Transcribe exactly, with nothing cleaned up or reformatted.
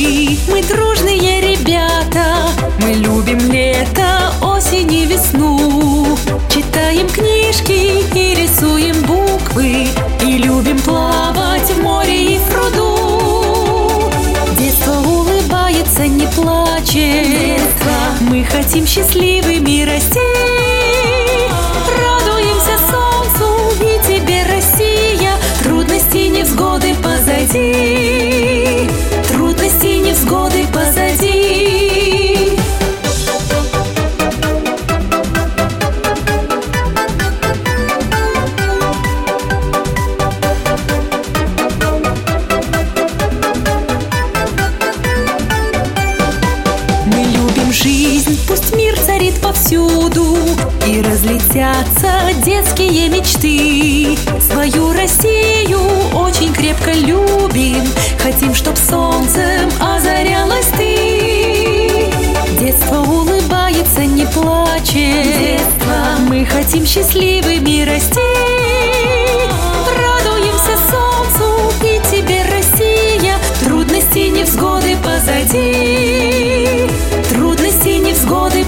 мечты. Мы дружные ребята, мы любим лето, осень и весну. Читаем книжки и рисуем буквы, и любим плавать в море и в пруду. Детство улыбается, не плачет. Детство. Мы хотим счастливыми расти. Радуемся солнцу и тебе, Россия. Трудности, невзгоды позади. Трудности, невзгоды позади. Мы любим жизнь, пусть мир царит повсюду, и разлетятся детские мечты. Свою Россию очень крепко любим, хотим, чтоб солнцем озарялась ты. Детство улыбается, не плачет. Детство. Мы хотим счастливыми расти. Радуемся солнцу и тебе, Россия. Трудности, невзгоды позади. Трудности, невзгоды